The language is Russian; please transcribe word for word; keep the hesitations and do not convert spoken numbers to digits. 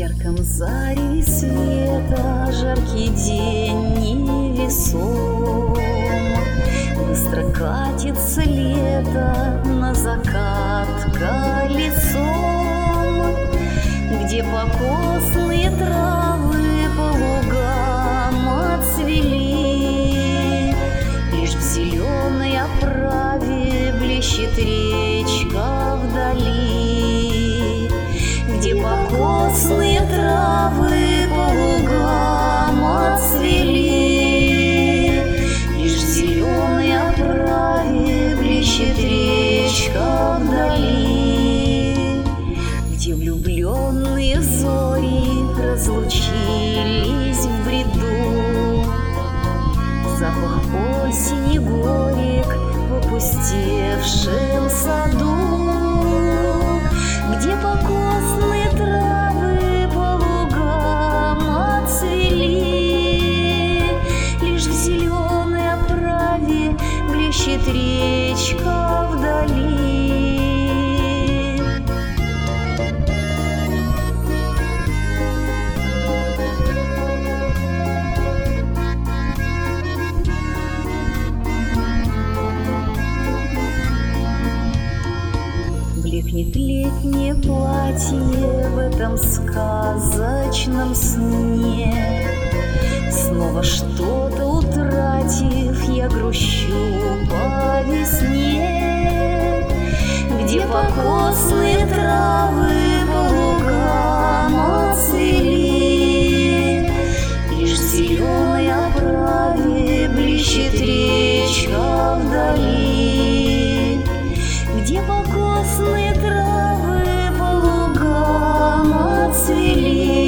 ярком зареве света жаркий день невесом. Быстро катится лето на закат колесом, где покосные травы по лугам отцвели. Лишь в зеленой оправе блещет речка вдали, где покосные травы по лугам отцвели. Лишь в зеленой оправе блещет речка вдали, где влюбленные зори разлучились в бреду. Запах осени горек в опустевшем саду, где покосные травы по лугам отцвели. Лишь в зеленой оправе блещет речка вдали. Блекнет летнее платье в этом сказочном сне. Снова что-то утратив, я грущу по весне, где покосные травы по лугам отцвели. Лишь в зеленой оправе блещет речка вдали, где покосные травы по лугам отцвели.